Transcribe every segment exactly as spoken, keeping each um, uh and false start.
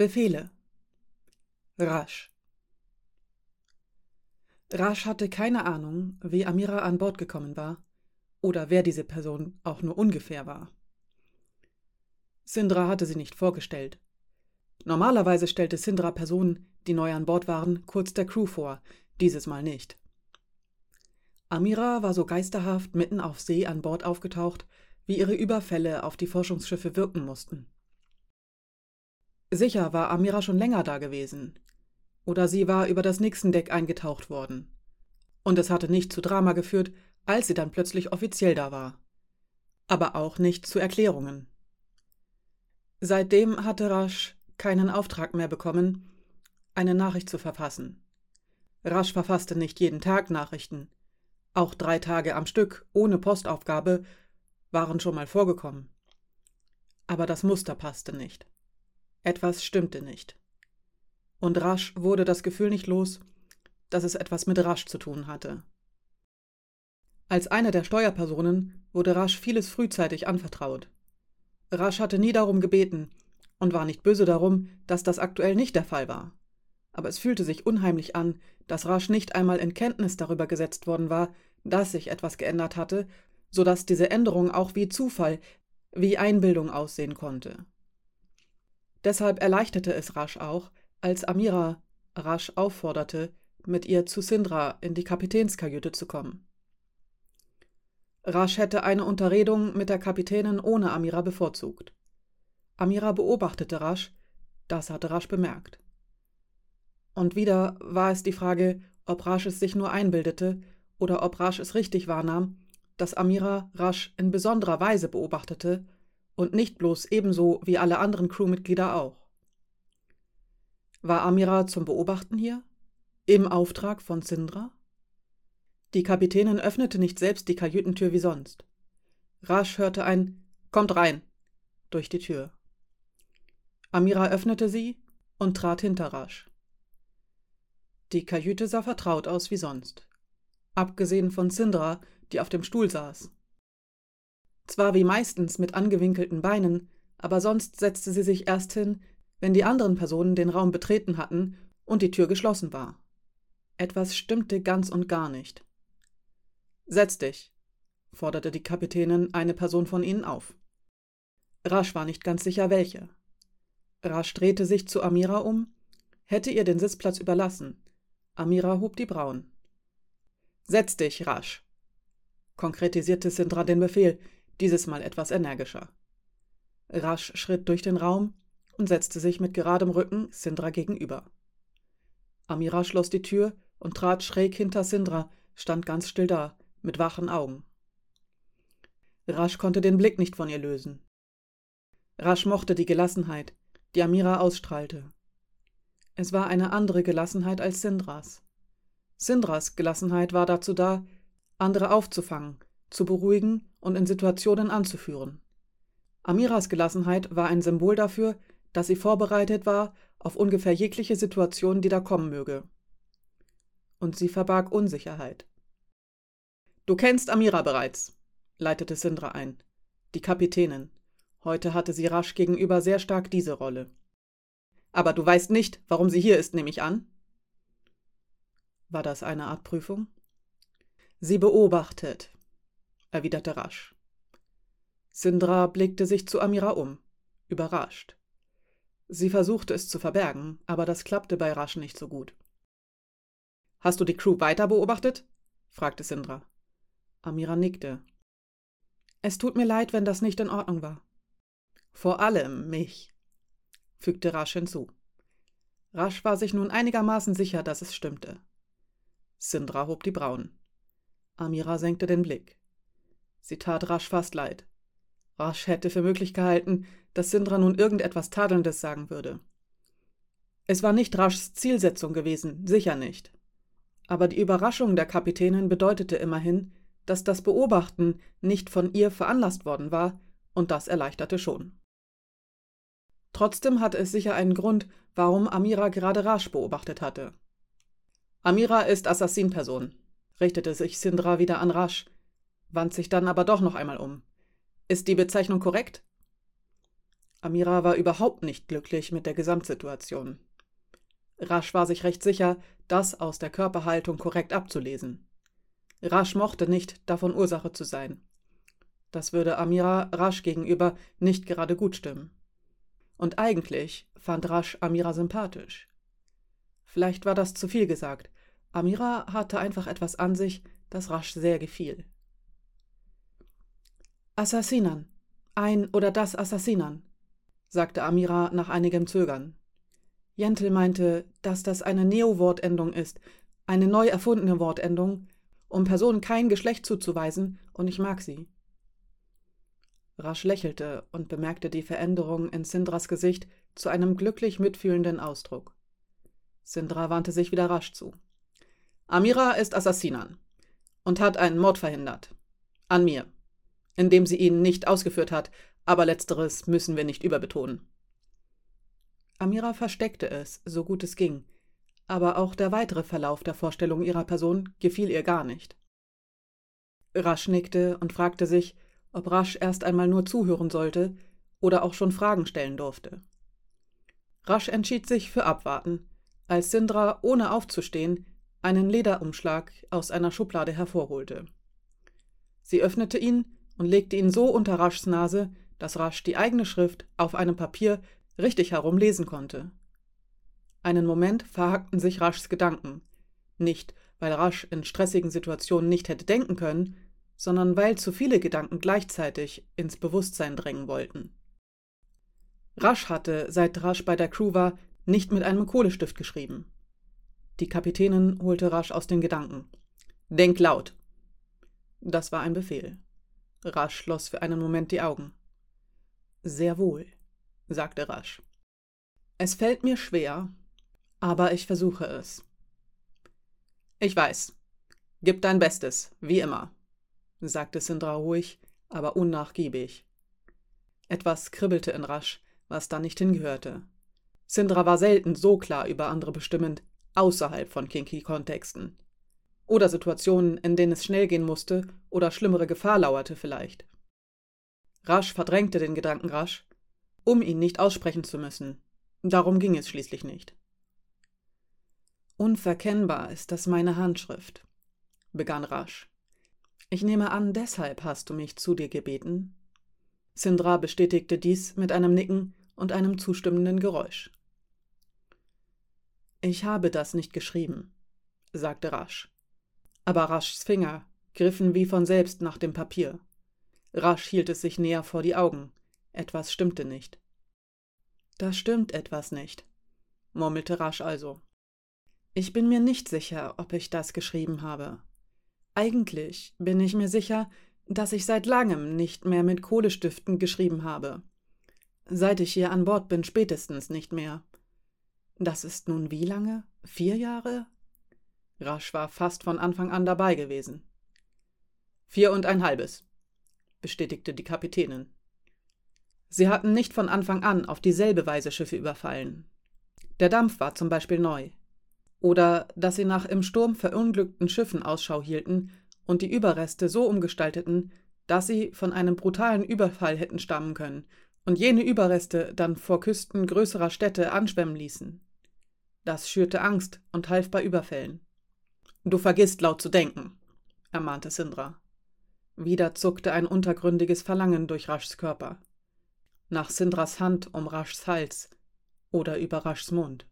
Befehle. Rasch. Rasch hatte keine Ahnung, wie Amira an Bord gekommen war oder wer diese Person auch nur ungefähr war. Sindra hatte sie nicht vorgestellt. Normalerweise stellte Sindra Personen, die neu an Bord waren, kurz der Crew vor, dieses Mal nicht. Amira war so geisterhaft mitten auf See an Bord aufgetaucht, wie ihre Überfälle auf die Forschungsschiffe wirken mussten. Sicher war Amira schon länger da gewesen. Oder sie war über das Nixon-Deck eingetaucht worden. Und es hatte nicht zu Drama geführt, als sie dann plötzlich offiziell da war. Aber auch nicht zu Erklärungen. Seitdem hatte Rasch keinen Auftrag mehr bekommen, eine Nachricht zu verfassen. Rasch verfasste nicht jeden Tag Nachrichten. Auch drei Tage am Stück ohne Postaufgabe waren schon mal vorgekommen. Aber das Muster passte nicht. Etwas stimmte nicht. Und Rasch wurde das Gefühl nicht los, dass es etwas mit Rasch zu tun hatte. Als eine der Steuerpersonen wurde Rasch vieles frühzeitig anvertraut. Rasch hatte nie darum gebeten und war nicht böse darum, dass das aktuell nicht der Fall war. Aber es fühlte sich unheimlich an, dass Rasch nicht einmal in Kenntnis darüber gesetzt worden war, dass sich etwas geändert hatte, sodass diese Änderung auch wie Zufall, wie Einbildung aussehen konnte. Deshalb erleichterte es Rasch auch, als Amira Rasch aufforderte, mit ihr zu Sindra in die Kapitänskajüte zu kommen. Rasch hätte eine Unterredung mit der Kapitänin ohne Amira bevorzugt. Amira beobachtete Rasch, das hatte Rasch bemerkt. Und wieder war es die Frage, ob Rasch es sich nur einbildete oder ob Rasch es richtig wahrnahm, dass Amira Rasch in besonderer Weise beobachtete und nicht bloß ebenso wie alle anderen Crewmitglieder auch. War Amira zum Beobachten hier? Im Auftrag von Sindra? Die Kapitänin öffnete nicht selbst die Kajütentür wie sonst. Rasch hörte ein »Kommt rein« durch die Tür. Amira öffnete sie und trat hinter Rasch. Die Kajüte sah vertraut aus wie sonst. Abgesehen von Sindra, die auf dem Stuhl saß. Zwar wie meistens mit angewinkelten Beinen, aber sonst setzte sie sich erst hin, wenn die anderen Personen den Raum betreten hatten und die Tür geschlossen war. Etwas stimmte ganz und gar nicht. »Setz dich«, forderte die Kapitänin eine Person von ihnen auf. Rasch war nicht ganz sicher, welche. Rasch drehte sich zu Amira um, hätte ihr den Sitzplatz überlassen. Amira hob die Brauen. »Setz dich, Rasch«, konkretisierte Sindra den Befehl, dieses Mal etwas energischer. Rasch schritt durch den Raum und setzte sich mit geradem Rücken Sindra gegenüber. Amira schloss die Tür und trat schräg hinter Sindra, stand ganz still da, mit wachen Augen. Rasch konnte den Blick nicht von ihr lösen. Rasch mochte die Gelassenheit, die Amira ausstrahlte. Es war eine andere Gelassenheit als Sindras. Sindras Gelassenheit war dazu da, andere aufzufangen, zu beruhigen und in Situationen anzuführen. Amiras Gelassenheit war ein Symbol dafür, dass sie vorbereitet war auf ungefähr jegliche Situation, die da kommen möge. Und sie verbarg Unsicherheit. »Du kennst Amira bereits«, leitete Sindra ein. Die Kapitänin. Heute hatte sie Rasch gegenüber sehr stark diese Rolle. »Aber du weißt nicht, warum sie hier ist, nehme ich an?« War das eine Art Prüfung? »Sie beobachtet«, erwiderte Rasch. Sindra blickte sich zu Amira um, überrascht. Sie versuchte es zu verbergen, aber das klappte bei Rasch nicht so gut. »Hast du die Crew weiter beobachtet?« fragte Sindra. Amira nickte. »Es tut mir leid, wenn das nicht in Ordnung war.« »Vor allem mich«, fügte Rasch hinzu. Rasch war sich nun einigermaßen sicher, dass es stimmte. Sindra hob die Brauen. Amira senkte den Blick. Sie tat Rasch fast leid. Rasch hätte für möglich gehalten, dass Sindra nun irgendetwas Tadelndes sagen würde. Es war nicht Raschs Zielsetzung gewesen, sicher nicht. Aber die Überraschung der Kapitänin bedeutete immerhin, dass das Beobachten nicht von ihr veranlasst worden war, und das erleichterte schon. Trotzdem hatte es sicher einen Grund, warum Amira gerade Rasch beobachtet hatte. »Amira ist Assassin-Person«, richtete sich Sindra wieder an Rasch, wandte sich dann aber doch noch einmal um. »Ist die Bezeichnung korrekt?« Amira war überhaupt nicht glücklich mit der Gesamtsituation. Rasch war sich recht sicher, das aus der Körperhaltung korrekt abzulesen. Rasch mochte nicht, davon Ursache zu sein. Das würde Amira Rasch gegenüber nicht gerade gut stimmen. Und eigentlich fand Rasch Amira sympathisch. Vielleicht war das zu viel gesagt. Amira hatte einfach etwas an sich, das Rasch sehr gefiel. »Assassinan. Ein oder das Assassinan«, sagte Amira nach einigem Zögern. Jentel meinte, dass das eine Neo-Wortendung ist, eine neu erfundene Wortendung, um Personen kein Geschlecht zuzuweisen, und ich mag sie. Rasch lächelte und bemerkte die Veränderung in Sindras Gesicht zu einem glücklich mitfühlenden Ausdruck. Sindra wandte sich wieder Rasch zu. »Amira ist Assassinan und hat einen Mord verhindert. An mir. Indem sie ihn nicht ausgeführt hat, aber letzteres müssen wir nicht überbetonen.« Amira versteckte es, so gut es ging, aber auch der weitere Verlauf der Vorstellung ihrer Person gefiel ihr gar nicht. Rasch nickte und fragte sich, ob Rasch erst einmal nur zuhören sollte oder auch schon Fragen stellen durfte. Rasch entschied sich für Abwarten, als Sindra, ohne aufzustehen, einen Lederumschlag aus einer Schublade hervorholte. Sie öffnete ihn und legte ihn so unter Raschs Nase, dass Rasch die eigene Schrift auf einem Papier richtig herum lesen konnte. Einen Moment verhackten sich Raschs Gedanken, nicht, weil Rasch in stressigen Situationen nicht hätte denken können, sondern weil zu viele Gedanken gleichzeitig ins Bewusstsein drängen wollten. Rasch hatte, seit Rasch bei der Crew war, nicht mit einem Kohlestift geschrieben. Die Kapitänin holte Rasch aus den Gedanken. »Denk laut!« Das war ein Befehl. Rasch schloss für einen Moment die Augen. »Sehr wohl«, sagte Rasch. »Es fällt mir schwer, aber ich versuche es.« »Ich weiß. Gib dein Bestes, wie immer«, sagte Sindra ruhig, aber unnachgiebig. Etwas kribbelte in Rasch, was da nicht hingehörte. Sindra war selten so klar über andere bestimmend, außerhalb von Kinky-Kontexten. Oder Situationen, in denen es schnell gehen musste oder schlimmere Gefahr lauerte vielleicht. Rasch verdrängte den Gedanken rasch, um ihn nicht aussprechen zu müssen. Darum ging es schließlich nicht. »Unverkennbar ist das meine Handschrift«, begann Rasch. »Ich nehme an, deshalb hast du mich zu dir gebeten?« Sindra bestätigte dies mit einem Nicken und einem zustimmenden Geräusch. »Ich habe das nicht geschrieben«, sagte Rasch. Aber Raschs Finger griffen wie von selbst nach dem Papier. Rasch hielt es sich näher vor die Augen. Etwas stimmte nicht. »Da stimmt etwas nicht«, murmelte Rasch also. »Ich bin mir nicht sicher, ob ich das geschrieben habe. Eigentlich bin ich mir sicher, dass ich seit langem nicht mehr mit Kohlestiften geschrieben habe. Seit ich hier an Bord bin, spätestens nicht mehr. Das ist nun wie lange? Vier Jahre?« Rasch war fast von Anfang an dabei gewesen. »Vier und ein halbes«, bestätigte die Kapitänin. Sie hatten nicht von Anfang an auf dieselbe Weise Schiffe überfallen. Der Dampf war zum Beispiel neu. Oder dass sie nach im Sturm verunglückten Schiffen Ausschau hielten und die Überreste so umgestalteten, dass sie von einem brutalen Überfall hätten stammen können und jene Überreste dann vor Küsten größerer Städte anschwemmen ließen. Das schürte Angst und half bei Überfällen. »Du vergisst laut zu denken«, ermahnte Sindra. Wieder zuckte ein untergründiges Verlangen durch Raschs Körper. Nach Sindras Hand um Raschs Hals oder über Raschs Mund.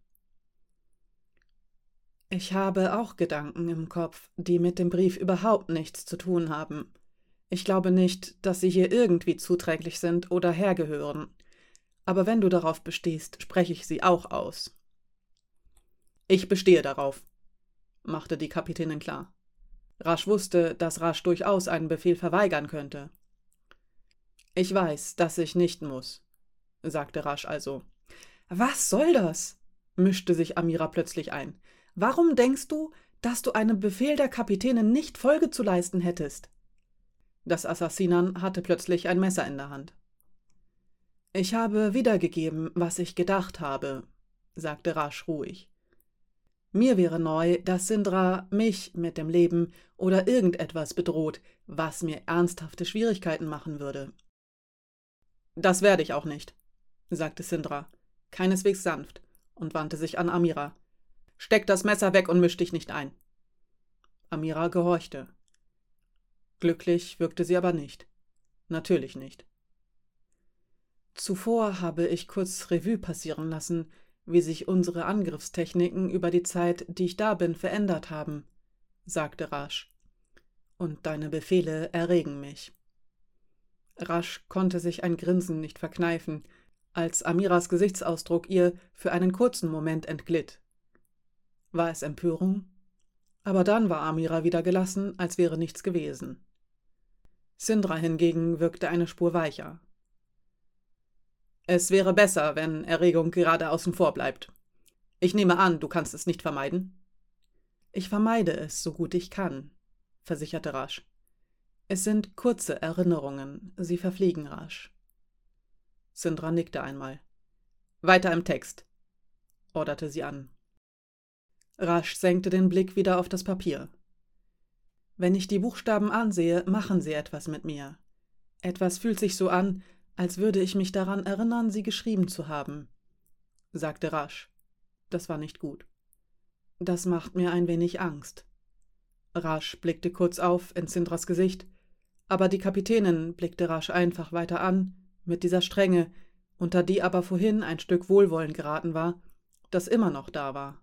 »Ich habe auch Gedanken im Kopf, die mit dem Brief überhaupt nichts zu tun haben. Ich glaube nicht, dass sie hier irgendwie zuträglich sind oder hergehören. Aber wenn du darauf bestehst, spreche ich sie auch aus.« »Ich bestehe darauf«, machte die Kapitänin klar. Rasch wusste, dass Rasch durchaus einen Befehl verweigern könnte. »Ich weiß, dass ich nicht muss«, sagte Rasch also. »Was soll das?«, mischte sich Amira plötzlich ein. »Warum denkst du, dass du einem Befehl der Kapitänin nicht Folge zu leisten hättest?« Das Assassinan hatte plötzlich ein Messer in der Hand. »Ich habe wiedergegeben, was ich gedacht habe«, sagte Rasch ruhig. »Mir wäre neu, dass Sindra mich mit dem Leben oder irgendetwas bedroht, was mir ernsthafte Schwierigkeiten machen würde.« »Das werde ich auch nicht«, sagte Sindra, keineswegs sanft, und wandte sich an Amira. »Steck das Messer weg und misch dich nicht ein.« Amira gehorchte. Glücklich wirkte sie aber nicht. Natürlich nicht. »Zuvor habe ich kurz Revue passieren lassen, wie sich unsere Angriffstechniken über die Zeit, die ich da bin, verändert haben«, sagte Rasch. »Und deine Befehle erregen mich.« Rasch konnte sich ein Grinsen nicht verkneifen, als Amiras Gesichtsausdruck ihr für einen kurzen Moment entglitt. War es Empörung? Aber dann war Amira wieder gelassen, als wäre nichts gewesen. Sindra hingegen wirkte eine Spur weicher. »Es wäre besser, wenn Erregung gerade außen vor bleibt. Ich nehme an, du kannst es nicht vermeiden?« »Ich vermeide es, so gut ich kann«, versicherte Rasch. »Es sind kurze Erinnerungen, sie verfliegen rasch.« Sindra nickte einmal. »Weiter im Text«, orderte sie an. Rasch senkte den Blick wieder auf das Papier. »Wenn ich die Buchstaben ansehe, machen sie etwas mit mir. Etwas fühlt sich so an, als würde ich mich daran erinnern, sie geschrieben zu haben«, sagte Rasch. Das war nicht gut. »Das macht mir ein wenig Angst.« Rasch blickte kurz auf in Sindras Gesicht, aber die Kapitänin blickte Rasch einfach weiter an, mit dieser Strenge, unter die aber vorhin ein Stück Wohlwollen geraten war, das immer noch da war.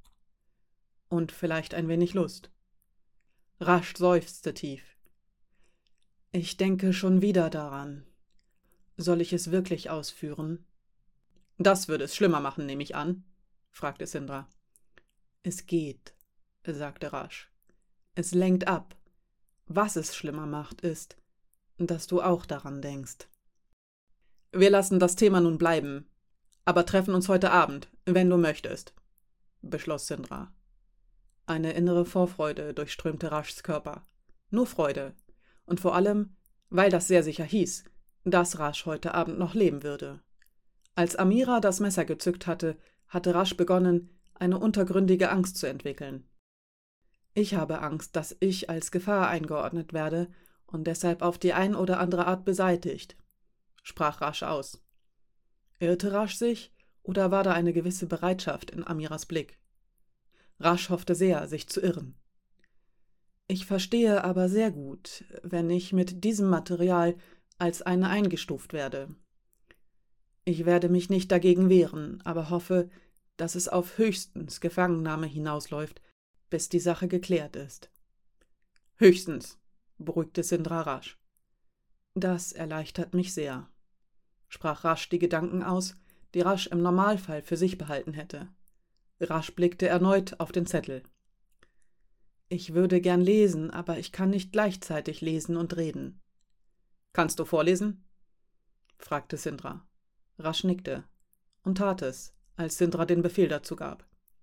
Und vielleicht ein wenig Lust. Rasch seufzte tief. »Ich denke schon wieder daran. Soll ich es wirklich ausführen?« »Das würde es schlimmer machen, nehme ich an«, fragte Sindra. »Es geht«, sagte Rasch. »Es lenkt ab. Was es schlimmer macht, ist, dass du auch daran denkst.« »Wir lassen das Thema nun bleiben, aber treffen uns heute Abend, wenn du möchtest«, beschloss Sindra. Eine innere Vorfreude durchströmte Raschs Körper. Nur Freude. Und vor allem, weil das sehr sicher hieß, dass Rasch heute Abend noch leben würde. Als Amira das Messer gezückt hatte, hatte Rasch begonnen, eine untergründige Angst zu entwickeln. »Ich habe Angst, dass ich als Gefahr eingeordnet werde und deshalb auf die ein oder andere Art beseitigt«, sprach Rasch aus. Irrte Rasch sich, oder war da eine gewisse Bereitschaft in Amiras Blick? Rasch hoffte sehr, sich zu irren. »Ich verstehe aber sehr gut, wenn ich mit diesem Material als eine eingestuft werde. Ich werde mich nicht dagegen wehren, aber hoffe, dass es auf höchstens Gefangennahme hinausläuft, bis die Sache geklärt ist.« »Höchstens«, beruhigte Sindra Rasch. »Das erleichtert mich sehr«, sprach Rasch die Gedanken aus, die Rasch im Normalfall für sich behalten hätte. Rasch blickte erneut auf den Zettel. »Ich würde gern lesen, aber ich kann nicht gleichzeitig lesen und reden.« »Kannst du vorlesen?« fragte Sindra. Rasch nickte und tat es, als Sindra den Befehl dazu gab.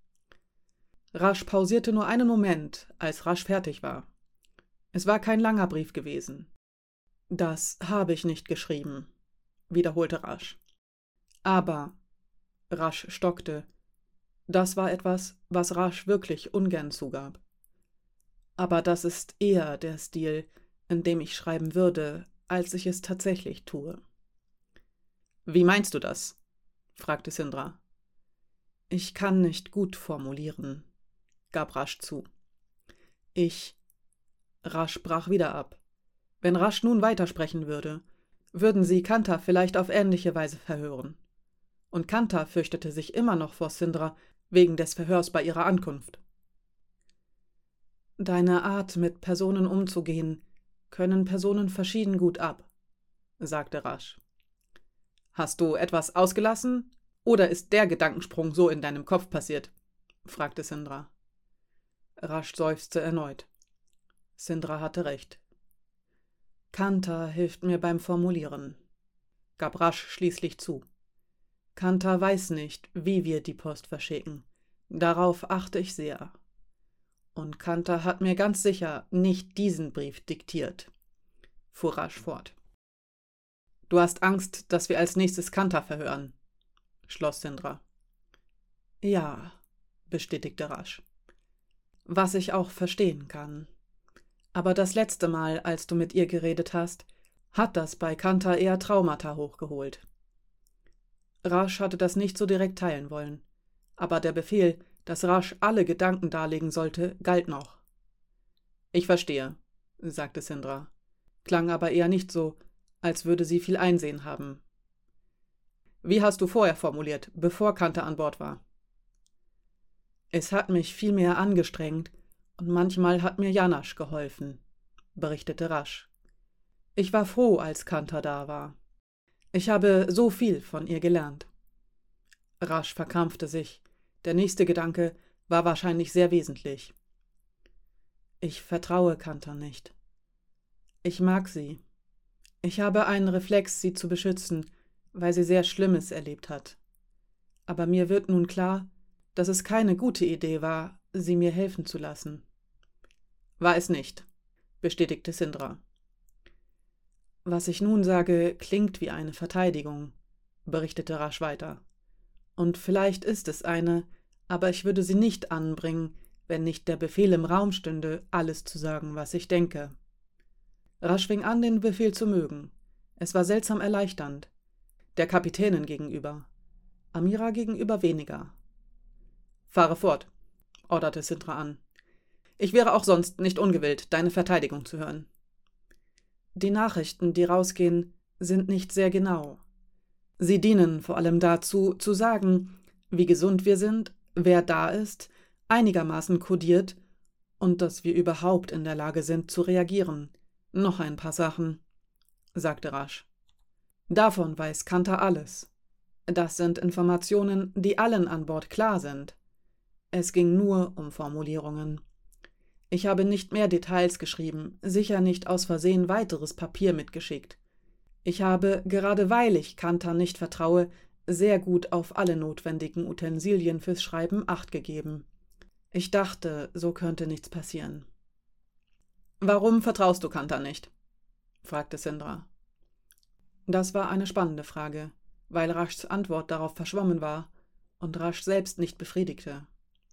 Rasch pausierte nur einen Moment, als Rasch fertig war. Es war kein langer Brief gewesen. »Das habe ich nicht geschrieben«, wiederholte Rasch. »Aber«, Rasch stockte, das war etwas, was Rasch wirklich ungern zugab. »Aber das ist eher der Stil, in dem ich schreiben würde, als ich es tatsächlich tue.« »Wie meinst du das?«, fragte Sindra. »Ich kann nicht gut formulieren«, gab Rasch zu. »Ich...« Rasch brach wieder ab. Wenn Rasch nun weitersprechen würde, würden sie Kanta vielleicht auf ähnliche Weise verhören. Und Kanta fürchtete sich immer noch vor Sindra wegen des Verhörs bei ihrer Ankunft. »Deine Art, mit Personen umzugehen, können Personen verschieden gut ab«, sagte Rasch. »Hast du etwas ausgelassen, oder ist der Gedankensprung so in deinem Kopf passiert?«, fragte Sindra. Rasch seufzte erneut. Sindra hatte recht. »Kanta hilft mir beim Formulieren«, gab Rasch schließlich zu. »Kanta weiß nicht, wie wir die Post verschicken. Darauf achte ich sehr. Und Kanta hat mir ganz sicher nicht diesen Brief diktiert«, fuhr Rasch fort. »Du hast Angst, dass wir als nächstes Kanta verhören«, schloss Sindra. »Ja«, bestätigte Rasch. »Was ich auch verstehen kann. Aber das letzte Mal, als du mit ihr geredet hast, hat das bei Kanta eher Traumata hochgeholt.« Rasch hatte das nicht so direkt teilen wollen, aber der Befehl, dass Rasch alle Gedanken darlegen sollte, galt noch. »Ich verstehe«, sagte Sindra, klang aber eher nicht so, als würde sie viel Einsehen haben. »Wie hast du vorher formuliert, bevor Kanta an Bord war?« »Es hat mich viel mehr angestrengt und manchmal hat mir Janasch geholfen«, berichtete Rasch. »Ich war froh, als Kanta da war. Ich habe so viel von ihr gelernt.« Rasch verkrampfte sich. Der nächste Gedanke war wahrscheinlich sehr wesentlich. »Ich vertraue Kanta nicht. Ich mag sie. Ich habe einen Reflex, sie zu beschützen, weil sie sehr Schlimmes erlebt hat. Aber mir wird nun klar, dass es keine gute Idee war, sie mir helfen zu lassen.« »War es nicht«, bestätigte Sindra. »Was ich nun sage, klingt wie eine Verteidigung«, berichtete Rasch weiter. »Und vielleicht ist es eine, aber ich würde sie nicht anbringen, wenn nicht der Befehl im Raum stünde, alles zu sagen, was ich denke.« Rasch fing an, den Befehl zu mögen. Es war seltsam erleichternd. Der Kapitänin gegenüber. Amira gegenüber weniger. »Fahre fort«, orderte Sindra an. »Ich wäre auch sonst nicht ungewillt, deine Verteidigung zu hören.« »Die Nachrichten, die rausgehen, sind nicht sehr genau. Sie dienen vor allem dazu, zu sagen, wie gesund wir sind, wer da ist, einigermaßen kodiert und dass wir überhaupt in der Lage sind, zu reagieren. Noch ein paar Sachen«, sagte Rasch. »Davon weiß Kanta alles. Das sind Informationen, die allen an Bord klar sind. Es ging nur um Formulierungen. Ich habe nicht mehr Details geschrieben, sicher nicht aus Versehen weiteres Papier mitgeschickt. Ich habe, gerade weil ich Kanta nicht vertraue, sehr gut auf alle notwendigen Utensilien fürs Schreiben Acht gegeben. Ich dachte, so könnte nichts passieren.« »Warum vertraust du Kanta nicht?«, fragte Sindra. Das war eine spannende Frage, weil Raschs Antwort darauf verschwommen war und Rasch selbst nicht befriedigte.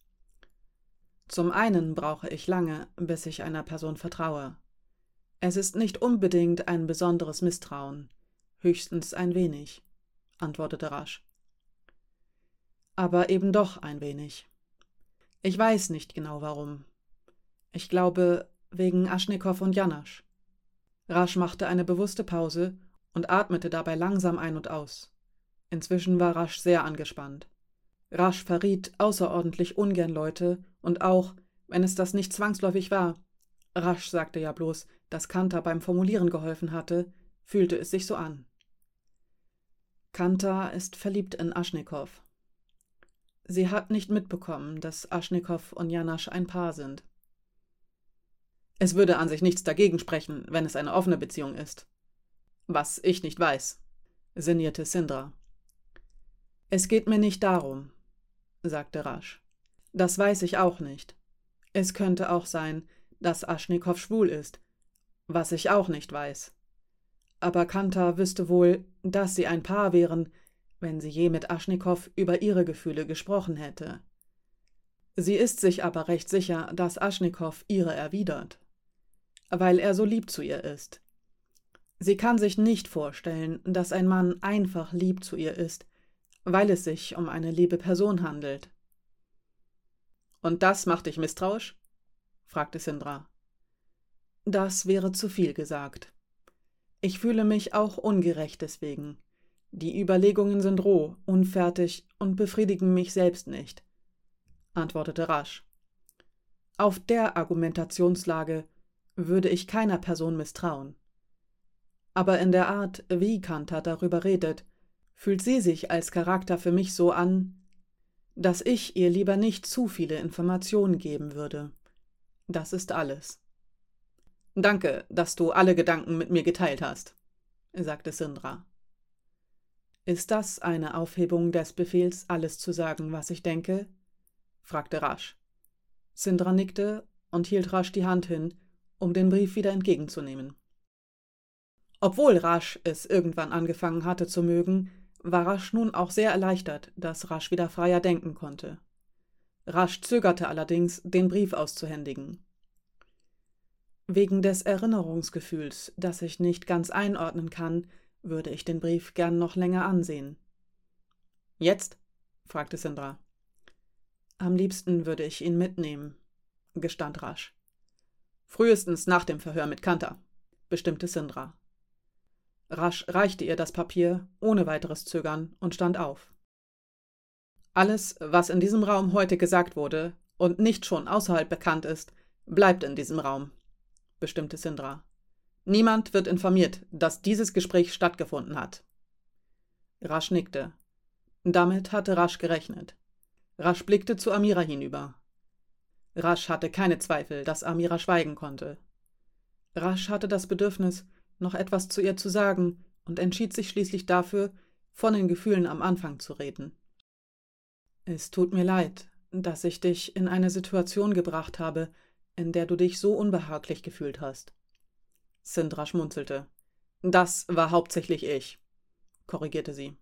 »Zum einen brauche ich lange, bis ich einer Person vertraue. Es ist nicht unbedingt ein besonderes Misstrauen, höchstens ein wenig«, antwortete Rasch. »Aber eben doch ein wenig. Ich weiß nicht genau warum. Ich glaube, wegen Aschnikow und Janasch.« Rasch machte eine bewusste Pause und atmete dabei langsam ein und aus. Inzwischen war Rasch sehr angespannt. Rasch verriet außerordentlich ungern Leute und auch, wenn es das nicht zwangsläufig war, Rasch sagte ja bloß, dass Kanta beim Formulieren geholfen hatte, fühlte es sich so an. Kanta ist verliebt in Aschnikow. Sie hat nicht mitbekommen, dass Aschnikow und Janasch ein Paar sind. »Es würde an sich nichts dagegen sprechen, wenn es eine offene Beziehung ist. Was ich nicht weiß«, sinnierte Sindra. »Es geht mir nicht darum«, sagte Rasch. »Das weiß ich auch nicht. Es könnte auch sein, dass Aschnikow schwul ist, was ich auch nicht weiß. Aber Kanta wüsste wohl, dass sie ein Paar wären, wenn sie je mit Aschnikow über ihre Gefühle gesprochen hätte. Sie ist sich aber recht sicher, dass Aschnikow ihre erwidert, weil er so lieb zu ihr ist. Sie kann sich nicht vorstellen, dass ein Mann einfach lieb zu ihr ist, weil es sich um eine liebe Person handelt.« »Und das macht dich misstrauisch?«, fragte Sindra. »Das wäre zu viel gesagt. Ich fühle mich auch ungerecht deswegen. Die Überlegungen sind roh, unfertig und befriedigen mich selbst nicht«, antwortete Rasch. »Auf der Argumentationslage würde ich keiner Person misstrauen. Aber in der Art, wie Kanta darüber redet, fühlt sie sich als Charakter für mich so an, dass ich ihr lieber nicht zu viele Informationen geben würde. Das ist alles.« »Danke, dass du alle Gedanken mit mir geteilt hast«, sagte Sindra. »Ist das eine Aufhebung des Befehls, alles zu sagen, was ich denke?«, fragte Rasch. Sindra nickte und hielt Rasch die Hand hin, um den Brief wieder entgegenzunehmen. Obwohl Rasch es irgendwann angefangen hatte zu mögen, war Rasch nun auch sehr erleichtert, dass Rasch wieder freier denken konnte. Rasch zögerte allerdings, den Brief auszuhändigen. »Wegen des Erinnerungsgefühls, das ich nicht ganz einordnen kann, würde ich den Brief gern noch länger ansehen«, Jetzt? Fragte Sindra. Am liebsten würde ich ihn mitnehmen, gestand Rasch. Frühestens nach dem Verhör mit Kanta, bestimmte Sindra. Rasch reichte ihr das Papier ohne weiteres Zögern und stand auf. Alles, was in diesem Raum heute gesagt wurde und nicht schon außerhalb bekannt ist, bleibt in diesem Raum, bestimmte Sindra. Niemand wird informiert, dass dieses Gespräch stattgefunden hat. Rasch nickte. Damit hatte Rasch gerechnet. Rasch blickte zu Amira hinüber. Rasch hatte keine Zweifel, dass Amira schweigen konnte. Rasch hatte das Bedürfnis, noch etwas zu ihr zu sagen und entschied sich schließlich dafür, von den Gefühlen am Anfang zu reden. Es tut mir leid, dass ich dich in eine Situation gebracht habe, in der du dich so unbehaglich gefühlt hast. Sindra schmunzelte. Das war hauptsächlich ich, korrigierte sie.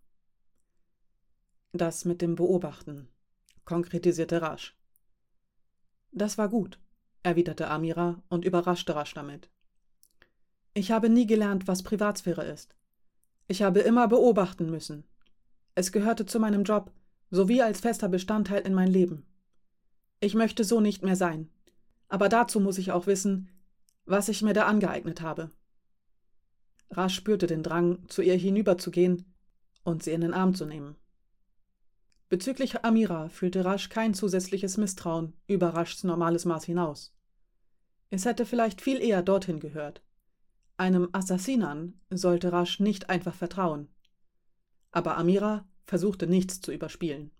Das mit dem Beobachten, konkretisierte Rasch. Das war gut, erwiderte Amira und überraschte Rasch damit. Ich habe nie gelernt, was Privatsphäre ist. Ich habe immer beobachten müssen. Es gehörte zu meinem Job, sowie als fester Bestandteil in mein Leben. Ich möchte so nicht mehr sein, aber dazu muss ich auch wissen, was ich mir da angeeignet habe. Rasch spürte den Drang, zu ihr hinüberzugehen und sie in den Arm zu nehmen. Bezüglich Amira fühlte Rasch kein zusätzliches Misstrauen über Raschs normales Maß hinaus. Es hätte vielleicht viel eher dorthin gehört. Einem Assassinan sollte Rasch nicht einfach vertrauen. Aber Amira versuchte nichts zu überspielen.